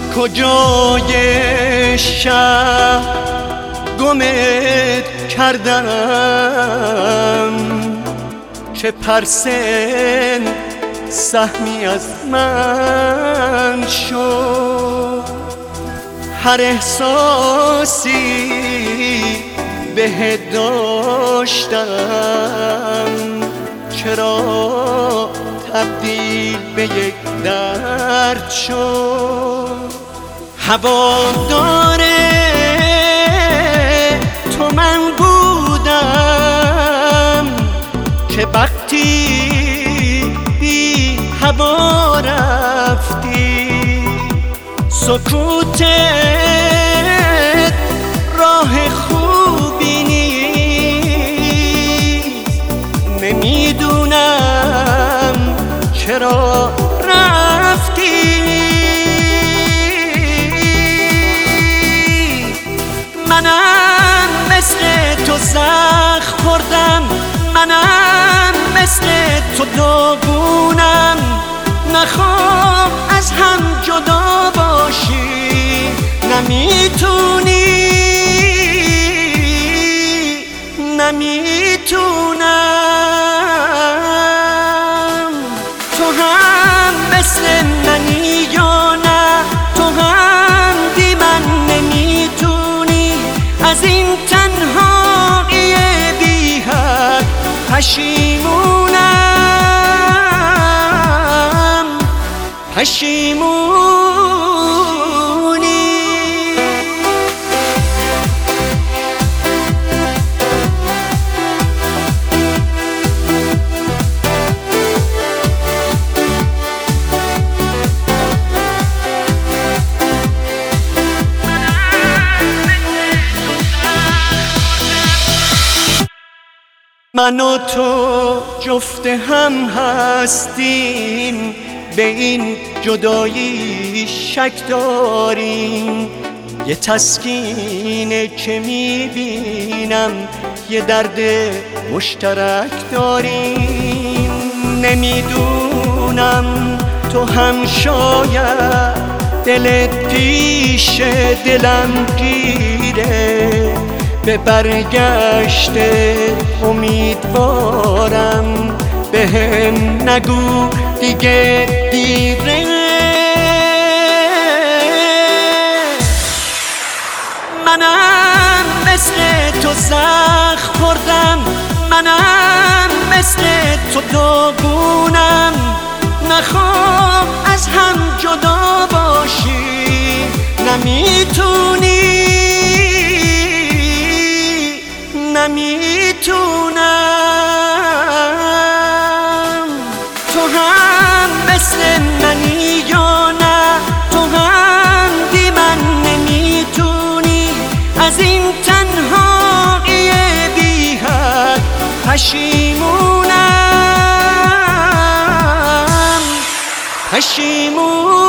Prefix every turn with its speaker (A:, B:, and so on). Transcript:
A: کجای شهر گمت کردم که پرسن سهمی از من شد. هر احساسی به داشتم چرا تبدیل به یک درد شد. هوادار تو من بودم که وقتی بی هوا رفتی سکوتت راه خوبی نیست. نمیدونم چرا رفتی. منم مثل تو زخم خوردم، منم مثل تو داغونم. نخوام از هم جدا باشی، نمیتونی، نمیتونم. تو هم مثل منی یا نه؟ تو هم بی من نمیتونی. از این تنهایی بی حد پشیمونی. من و تو جفت هم هستیم، به این جدایی شک داریم. یه تسکینه که میبینم، یه درد مشترک داریم. نمیدونم تو هم شاید دلت پیش دلم گیره. به برگشت امیدوارم، بهم نگو دیگه دیره. منم مثل تو زخم خوردم، منم مثل تو داغونم. نخوام از هم جدا باشی، نمیتونی، نمیتونم. تو هم مثل منی یا نه؟ تو هم بی من نمیتونی. از این تنهایی بی حد پشیمونم.